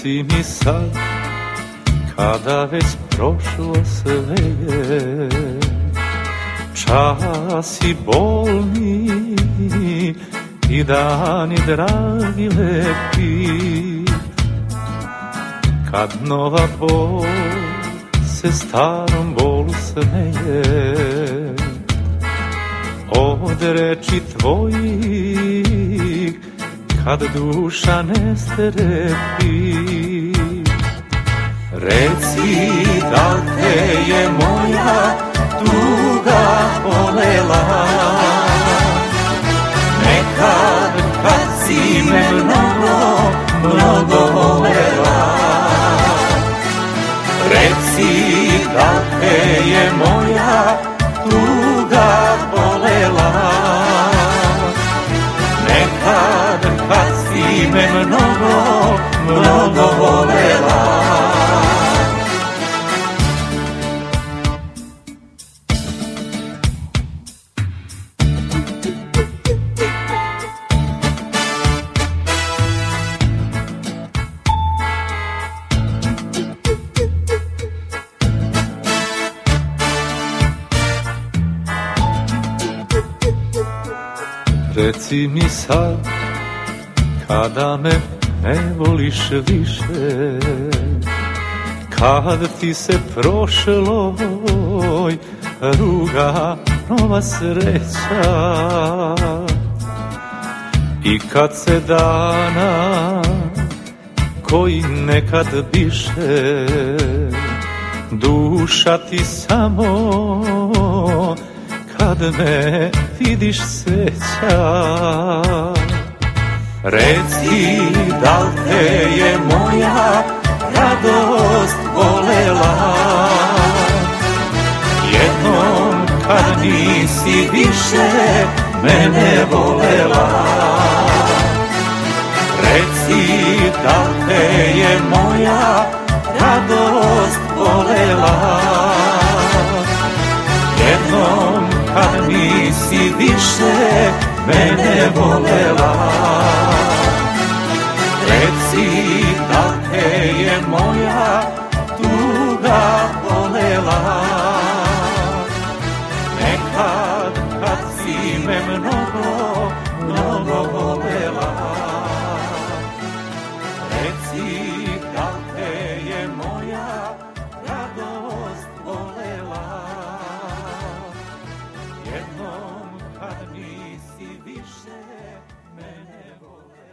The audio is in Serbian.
Reci mi sad, kada već prošlo sve je, časi bolni i dani dragi lepi, kad nova bol se starom bolu smeje, od reči tvojih kad duša ne strepi. Reci, da li te je moja tuga bolela, nekad kad si me mnogo, mnogo volela. Reci, da li te je moja tuga bolela, nekad kad si me mnogo, mnogo volela. Reci mi sad, kada me ne voliš više, kad ti se prošloj ruga nova sreća, i kad se dana koji nekad biše, duša ti samo kad me vidiš seća. Reci, da li te je moja radost bolela, jednom kad nisi više mene volela. Reci, da li te je moja radost bolela, jednom kad nisi više mene volela. Reci, da li te je moja tuga bolela, nekad kad si me mnogo, mnogo volela. Reci, da li te je moja radost volela, jednom kad nisi više mene volela.